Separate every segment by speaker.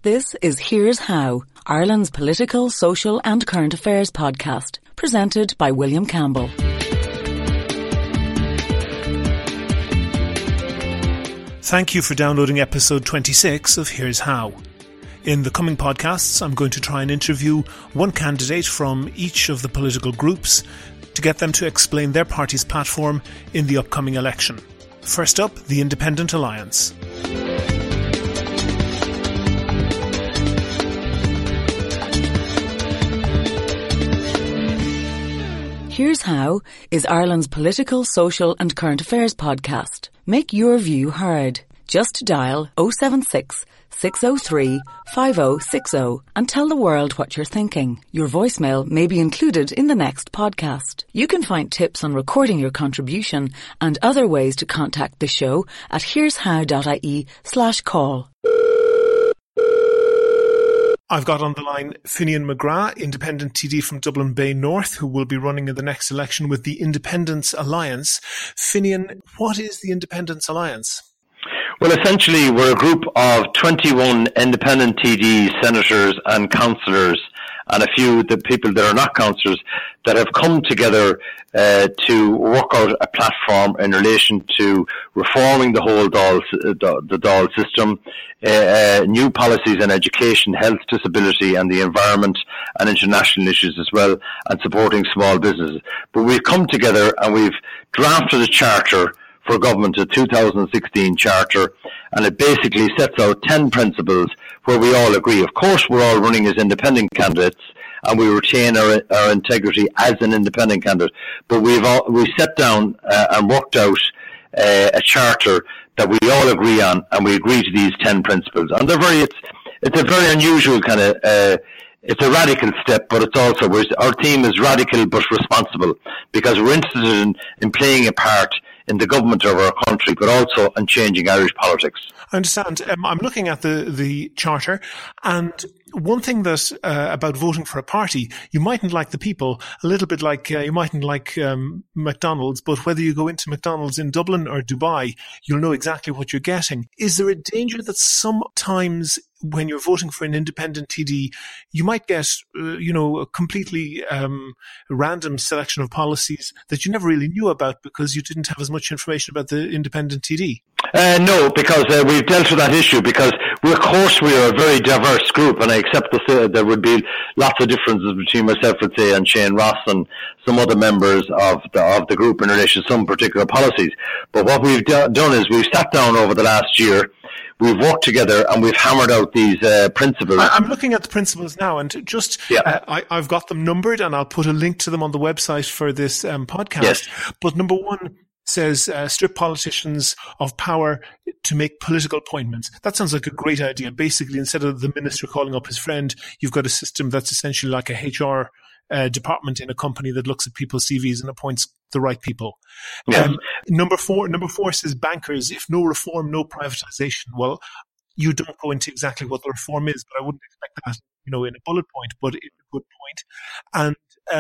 Speaker 1: This is Here's How, Ireland's political, social and current affairs podcast, presented by William Campbell.
Speaker 2: Thank you for downloading episode 26 of Here's How. In the coming podcasts, I'm going to try and interview one candidate from each of the political groups to get them to explain their party's platform in the upcoming election. First up, the Independent Alliance.
Speaker 1: Here's How is Ireland's political, social and current affairs podcast. Make your view heard. Just dial 076 603 5060 and tell the world what you're thinking. Your voicemail may be included in the next podcast. You can find tips on recording your contribution and other ways to contact the show at here'show.ie/call.
Speaker 2: I've got on the line Finian McGrath, Independent TD from Dublin Bay North, who will be running in the next election with the Independence Alliance. Finian, what is the Independence Alliance?
Speaker 3: Well, essentially, we're a group of 21 independent TDs, senators and councillors, and a few of the people that are not councillors that have come together to work out a platform in relation to reforming the whole Dáil system, new policies on education, health, disability and the environment and international issues as well, and supporting small businesses. But we've come together and we've drafted a charter for government, a 2016 charter, and it basically sets out 10 principles where we all agree. Of course, we're all running as independent candidates, and we retain our integrity as an independent candidate. But we set down and worked out a charter that we all agree on, and we agree to these 10 principles. And it's a very unusual kind of. It's a radical step, but it's also our theme is radical but responsible, because we're interested in playing a part in the government of our country, but also in changing Irish politics.
Speaker 2: I understand. I'm looking at the charter, and one thing that about voting for a party, you mightn't like the people, a little bit like you mightn't like McDonald's, but whether you go into McDonald's in Dublin or Dubai, you'll know exactly what you're getting. Is there a danger that sometimes when you're voting for an independent TD, you might get, a completely random selection of policies that you never really knew about because you didn't have as much information about the independent TD?
Speaker 3: No, because we've dealt with that issue, because of course we are a very diverse group, and I accept to say there would be lots of differences between myself, let's say, and Shane Ross and some other members of the group in relation to some particular policies. But what we've done is we've sat down over the last year, we've worked together and we've hammered out these principles.
Speaker 2: I'm looking at the principles now, and just I've got them numbered, and I'll put a link to them on the website for this podcast.
Speaker 3: Yes.
Speaker 2: But number one says strip politicians of power to make political appointments. That sounds like a great idea. Basically, instead of the minister calling up his friend, you've got a system that's essentially like a HR department in a company that looks at people's CVs and appoints the right people.
Speaker 3: Yeah.
Speaker 2: Number four says bankers, if no reform, no privatisation. Well, you don't go into exactly what the reform is, but I wouldn't expect that, in a bullet point, but it's a good point. And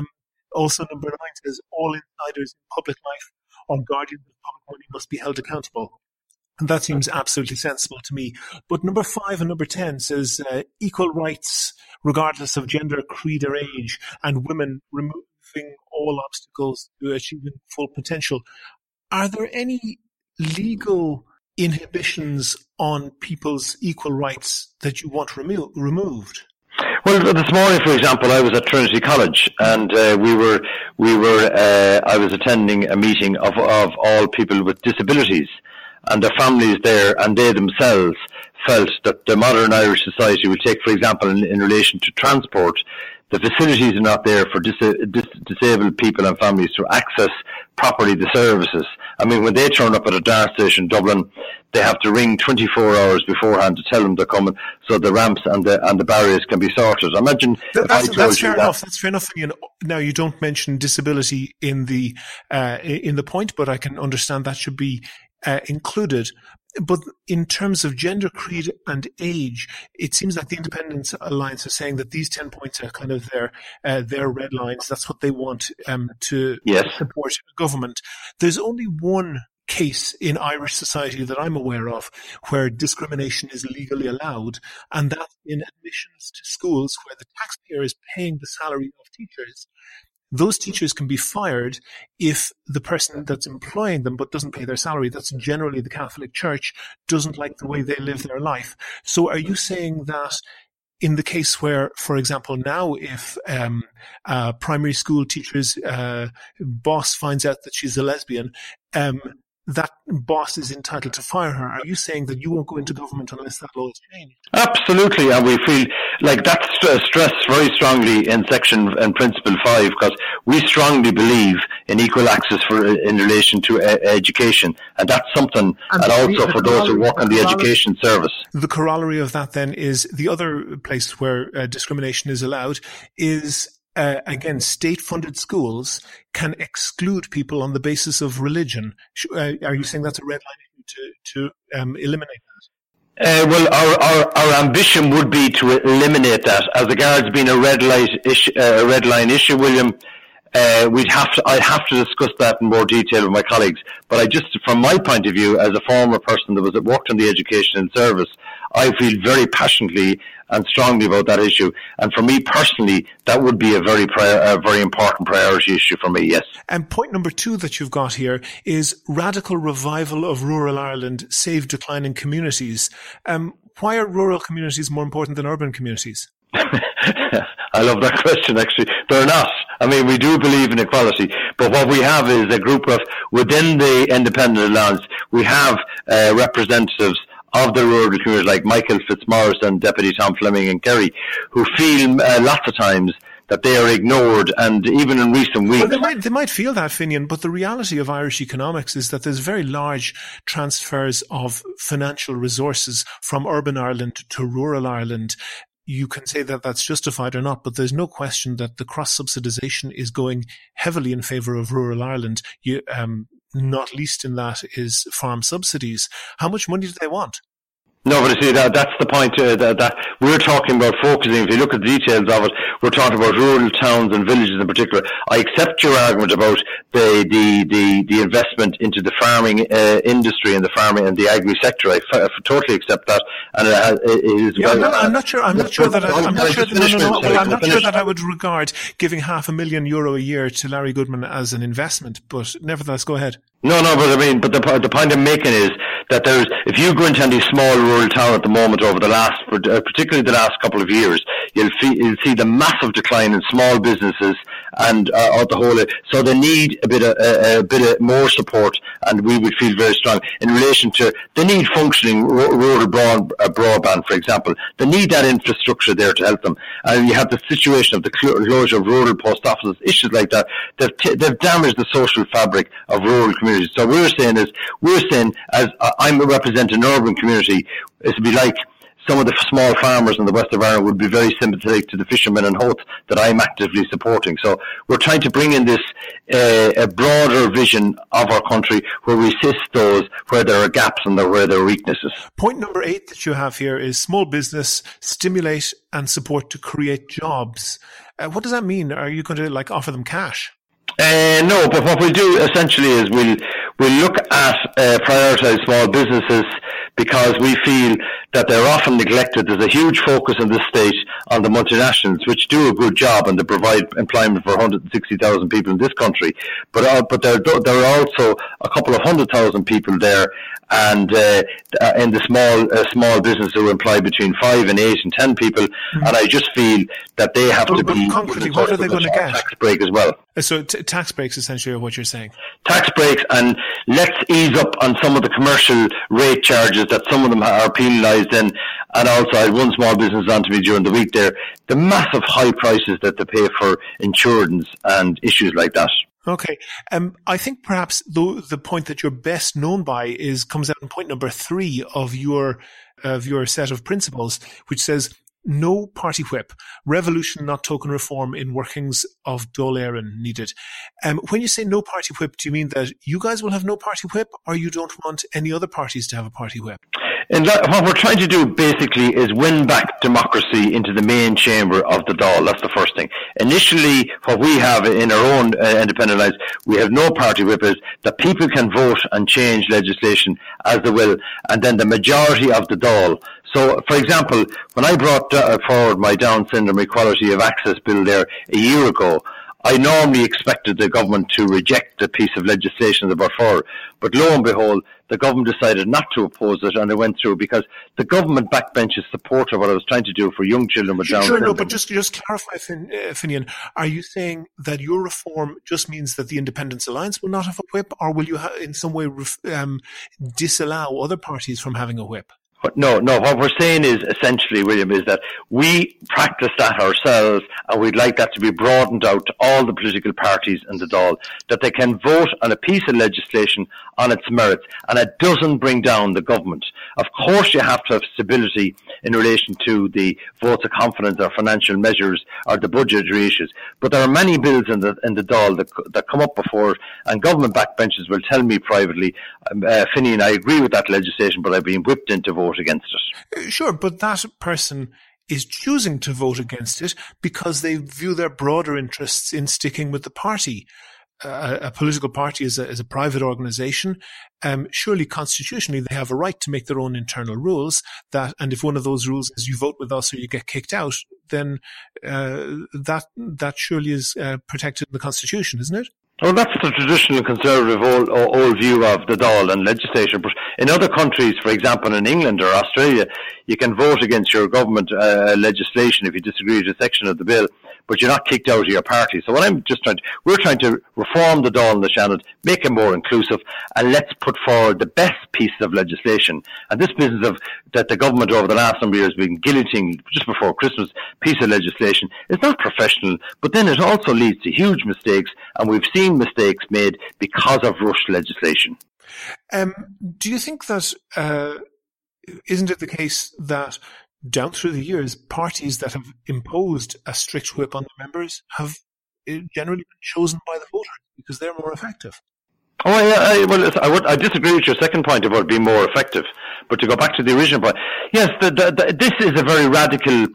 Speaker 2: also number 9 says all insiders in public life or guardians of public money must be held accountable. And that seems absolutely sensible to me. But number 5 and number 10 says equal rights regardless of gender, creed or age, and women removing all obstacles to achieving full potential. Are there any legal inhibitions on people's equal rights that you want removed?
Speaker 3: Well, this morning, for example, I was at Trinity College, and I was attending a meeting of all people with disabilities and their families there, and they themselves felt that the modern Irish society would take, for example, in relation to transport, the facilities are not there for disabled people and families to access properly the services. I mean, when they turn up at a Dart station in Dublin, they have to ring 24 hours beforehand to tell them they're coming, so the ramps and the barriers can be sorted. Imagine
Speaker 2: that's fair enough. That's fair enough. Now, you don't mention disability in the point, but I can understand that should be included. But in terms of gender, creed and age, it seems like the Independence Alliance are saying that these 10 points are kind of their red lines. That's what they want to support government. There's only one case in Irish society that I'm aware of where discrimination is legally allowed, and that's in admissions to schools where the taxpayer is paying the salary of teachers. Those teachers can be fired if the person that's employing them but doesn't pay their salary, that's generally the Catholic Church, doesn't like the way they live their life. So are you saying that in the case where, for example, now if a primary school teacher's boss finds out that she's a lesbian, that boss is entitled to fire her? Are you saying that you won't go into government unless that law is changed?
Speaker 3: Absolutely, and we feel like that's stressed very strongly in Section and Principle 5, because we strongly believe in equal access in relation to education, and that's something, and also for those who work on the education service.
Speaker 2: The corollary of that then is the other place where discrimination is allowed is again, state-funded schools can exclude people on the basis of religion. Are you saying that's a red line to eliminate that?
Speaker 3: Well, our ambition would be to eliminate that. As regards being a red line issue, William, I'd have to discuss that in more detail with my colleagues. But from my point of view, as a former person that worked in the education and service, I feel very passionately and strongly about that issue. And for me personally, that would be a very important priority issue for me, yes.
Speaker 2: And point number 2 that you've got here is radical revival of rural Ireland, save declining communities. Why are rural communities more important than urban communities?
Speaker 3: I love that question, actually. They're not. I mean, we do believe in equality, but what we have is a group of, within the Independent Alliance, we have representatives of the rural community like Michael Fitzmaurice and Deputy Tom Fleming in Kerry, who feel lots of times that they are ignored, and even in recent weeks.
Speaker 2: Well, they might feel that, Finian, but the reality of Irish economics is that there's very large transfers of financial resources from urban Ireland to rural Ireland. You can say that that's justified or not, but there's no question that the cross-subsidisation is going heavily in favour of rural Ireland. Not least in that is farm subsidies. How much money do they want?
Speaker 3: No, but you see, that's the point that we're talking about focusing. If you look at the details of it, we're talking about rural towns and villages in particular. I accept your argument about the investment into the farming industry and the farming and the agri sector. I totally accept that, and it is.
Speaker 2: Yeah, I'm not sure that I would regard giving €500,000 a year to Larry Goodman as an investment. But nevertheless, go ahead.
Speaker 3: No, but the point I'm making is that if you go into any small rural town at the moment particularly the last couple of years, you'll see the massive decline in small businesses and so they need a bit of more support, and we would feel very strong in relation to they need functioning rural broadband, for example. They need that infrastructure there to help them. And you have the situation of the closure of rural post offices, issues like that. They've damaged the social fabric of rural communities. So we're saying as I'm representing an urban community, it would be like some of the small farmers in the west of Ireland would be very sympathetic to the fishermen and Howth that I'm actively supporting. So we're trying to bring in this a broader vision of our country where we assist those where there are gaps and where there are weaknesses.
Speaker 2: Point number 8 that you have here is small business, stimulate and support to create jobs. What does that mean? Are you going to offer them cash?
Speaker 3: No, but what we'll do essentially is we'll look at prioritise small businesses because we feel that they're often neglected. There's a huge focus in this state on the multinationals, which do a good job and they provide employment for 160,000 people in this country. But there are also a couple of 100,000 people there, and in the small business who employ between 5 and 8 and 10 people. Mm-hmm. And I just feel that they have to be
Speaker 2: concretely, what are they going to get?
Speaker 3: Tax break as well.
Speaker 2: So tax breaks essentially are what you're saying. Tax
Speaker 3: breaks, and let's ease up on some of the commercial rate charges that some of them are penalised in. And also, I had one small business on to me during the week there, the massive high prices that they pay for insurance and issues like that.
Speaker 2: Okay. I think perhaps the point that you're best known by comes out in point number 3 of your set of principles, which says, no party whip, revolution, not token reform in workings of Dáil Éireann needed. When you say no party whip, do you mean that you guys will have no party whip, or you don't want any other parties to have a party whip?
Speaker 3: And what we're trying to do basically is win back democracy into the main chamber of the Dáil. That's the first thing. Initially, what we have in our own independent alliance, we have no party whip, is that people can vote and change legislation as they will, and then the majority of the Dáil. So, for example, when I brought forward my Down Syndrome Equality of Access bill there a year ago, I normally expected the government to reject a piece of legislation that brought forward. But lo and behold, the government decided not to oppose it, and it went through because the government backbenches supported what I was trying to do for young children with Down syndrome.
Speaker 2: Sure, no, but just clarify, Finian, are you saying that your reform just means that the Independence Alliance will not have a whip, or will you in some way disallow other parties from having a whip?
Speaker 3: No, what we're saying is essentially, William, is that we practice that ourselves, and we'd like that to be broadened out to all the political parties in the Dáil, that they can vote on a piece of legislation on its merits, and it doesn't bring down the government. Of course you have to have stability in relation to the votes of confidence or financial measures or the budgetary issues, but there are many bills in the Dáil that come up before, and government backbenches will tell me privately, Finian, I agree with that legislation, but I've been whipped into vote against it.
Speaker 2: Sure, but that person is choosing to vote against it because they view their broader interests in sticking with the party. A political party is a private organisation. Surely, constitutionally, they have a right to make their own internal rules. And if one of those rules is you vote with us or you get kicked out, then that surely is protected in the Constitution, isn't it?
Speaker 3: Well, that's the traditional conservative old view of the Dáil and legislation. But in other countries, for example, in England or Australia, you can vote against your government legislation if you disagree with a section of the bill, but you're not kicked out of your party. So what we're trying to reform the Dáil and the Seanad, make it more inclusive, and let's put forward the best piece of legislation. And this business of that the government over the last number of years has been guillotining just before Christmas piece of legislation is not professional, but then it also leads to huge mistakes, and we've seen mistakes made because of rushed legislation.
Speaker 2: Do you think that isn't it the case that down through the years, parties that have imposed a strict whip on their members have generally been chosen by the voters because they're more effective?
Speaker 3: Oh, yeah. I disagree with your second point about being more effective. But to go back to the original point, yes, this is a very radical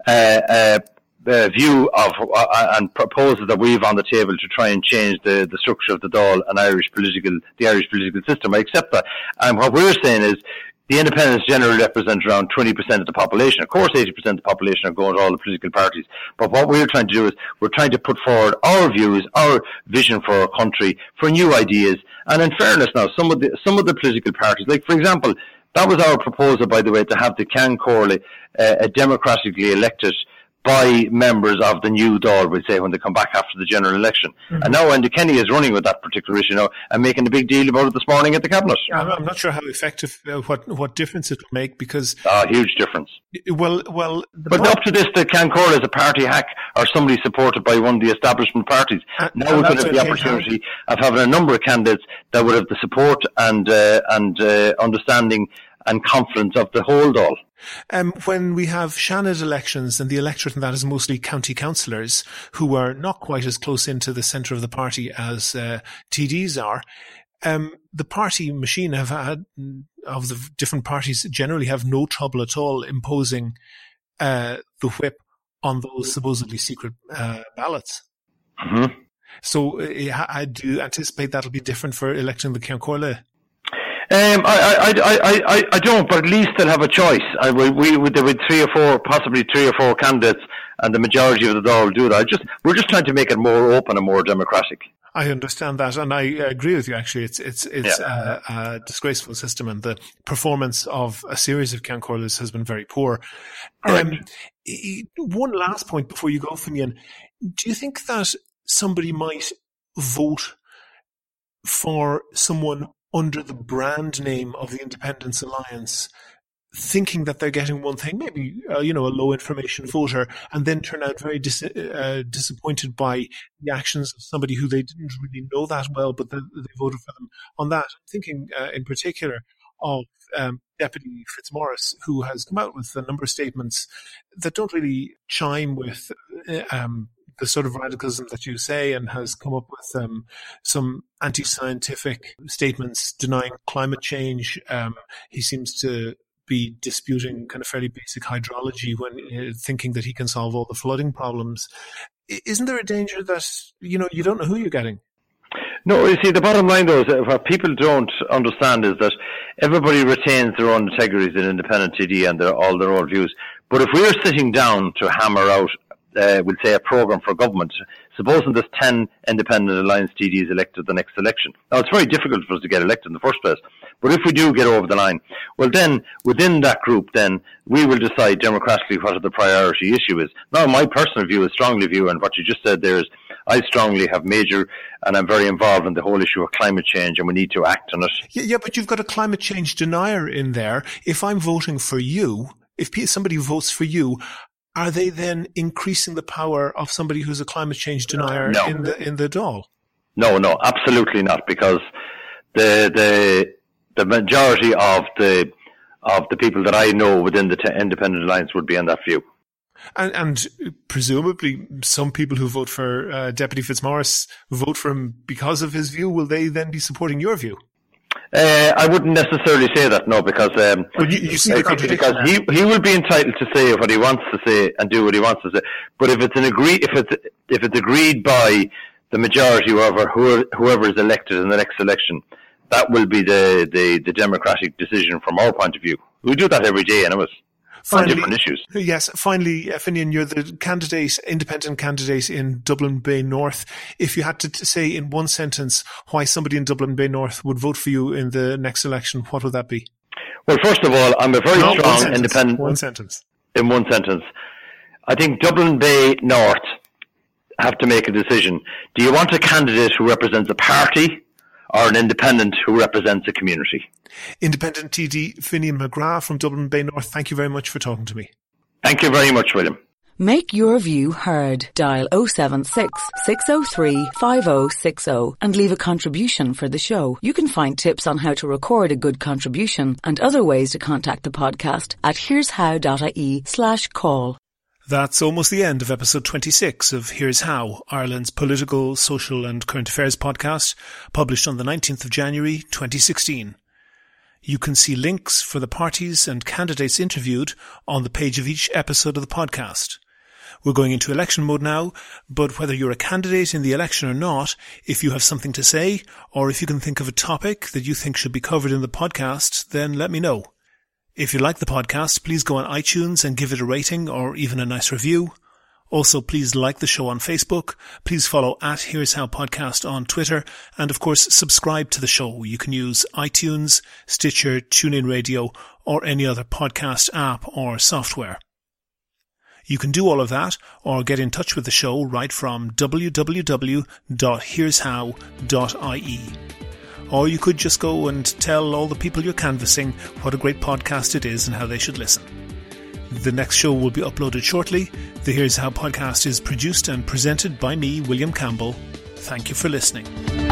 Speaker 3: view of and proposal that we've on the table to try and change the structure of the Dáil and the Irish political system. I accept that. And what we're saying is the independents generally represent around 20% of the population. Of course, 80% of the population are going to all the political parties. But what we're trying to do is we're trying to put forward our views, our vision for our country, for new ideas. And in fairness now, some of the political parties, like for example, that was our proposal, by the way, to have the Ceann Comhairle democratically elected by members of the new Dáil, we'll say, when they come back after the general election. Mm-hmm. And now Enda Kenny is running with that particular issue now and making a big deal about it this morning at the Cabinet.
Speaker 2: I'm not sure how effective, what difference it will make because...
Speaker 3: huge difference.
Speaker 2: But
Speaker 3: up to this, the Ceann Comhairle is a party hack or somebody supported by one of the establishment parties. Now we could have the opportunity of having a number of candidates that would have the support and understanding and confidence of the whole Dáil.
Speaker 2: When we have Seanad elections, and the electorate in that is mostly county councillors who are not quite as close into the centre of the party as TDs are, the party machine of the different parties generally have no trouble at all imposing the whip on those supposedly secret ballots.
Speaker 3: Mm-hmm.
Speaker 2: So I do anticipate that'll be different for electing the Ceann Comhairle.
Speaker 3: I don't, but at least they'll have a choice. There were possibly three or four candidates, and the majority of the Dáil will do that. We're just trying to make it more open and more democratic.
Speaker 2: I understand that, and I agree with you. Actually, it's a disgraceful system, and the performance of a series of Ceann Comhairles has been very poor. One last point before you go, Finian. Do you think that somebody might vote for someone under the brand name of the Independence Alliance, thinking that they're getting one thing, maybe a low information voter, and then turn out very disappointed by the actions of somebody who they didn't really know that well, but they voted for them on that? I'm thinking in particular of Deputy Fitzmaurice, who has come out with a number of statements that don't really chime with the sort of radicalism that you say, and has come up with some anti-scientific statements denying climate change. He seems to be disputing kind of fairly basic hydrology when thinking that he can solve all the flooding problems. Isn't there a danger that, you don't know who you're getting?
Speaker 3: No, you see, the bottom line, though, is that what people don't understand is that everybody retains their own integrity as an independent TD and all their own views. But if we are sitting down to hammer out, we'll say, a programme for government, supposing there's 10 independent alliance TDs elected the next election. Now, it's very difficult for us to get elected in the first place. But if we do get over the line, well, then, within that group, then, we will decide democratically what the priority issue is. Now, my personal view is strongly view, and what you just said there is, I strongly have major, and I'm very involved in the whole issue of climate change, and we need to act on it.
Speaker 2: Yeah, but you've got a climate change denier in there. If I'm voting for you, if somebody votes for you, are they then increasing the power of somebody who's a climate change denier in the Dáil? No,
Speaker 3: absolutely not, because the majority of the people that I know within the Independent Alliance would be on that view.
Speaker 2: And presumably some people who vote for Deputy Fitzmaurice vote for him because of his view. Will they then be supporting your view?
Speaker 3: I wouldn't necessarily say that, no, because
Speaker 2: you see the contradiction.
Speaker 3: Because he will be entitled to say what he wants to say and do what he wants to say. But if it's agreed by the majority, whoever is elected in the next election, that will be the democratic decision from our point of view. We do that every day, anyways.
Speaker 2: Finally,
Speaker 3: different issues.
Speaker 2: Yes, finally, Finian, you're the independent candidate in Dublin Bay North. If you had to say in one sentence why somebody in Dublin Bay North would vote for you in the next election, what would that be?
Speaker 3: Well, first of all, I'm a very strong independent.
Speaker 2: One sentence.
Speaker 3: In one sentence. I think Dublin Bay North have to make a decision. Do you want a candidate who represents a party or an independent who represents a community?
Speaker 2: Independent TD Finian McGrath from Dublin Bay North, thank you very much for talking to me.
Speaker 3: Thank you very much, William.
Speaker 1: Make your view heard. Dial 076 603 5060 and leave a contribution for the show. You can find tips on how to record a good contribution and other ways to contact the podcast at here'show.ie/call.
Speaker 2: That's almost the end of episode 26 of Here's How, Ireland's political, social and current affairs podcast, published on the 19th of January 2016. You can see links for the parties and candidates interviewed on the page of each episode of the podcast. We're going into election mode now, but whether you're a candidate in the election or not, if you have something to say, or if you can think of a topic that you think should be covered in the podcast, then let me know. If you like the podcast, please go on iTunes and give it a rating or even a nice review. Also, please like the show on Facebook. Please follow @Here's How Podcast on Twitter. And of course, subscribe to the show. You can use iTunes, Stitcher, TuneIn Radio, or any other podcast app or software. You can do all of that or get in touch with the show right from www.here'show.ie. Or you could just go and tell all the people you're canvassing what a great podcast it is and how they should listen. The next show will be uploaded shortly. The Here's How podcast is produced and presented by me, William Campbell. Thank you for listening.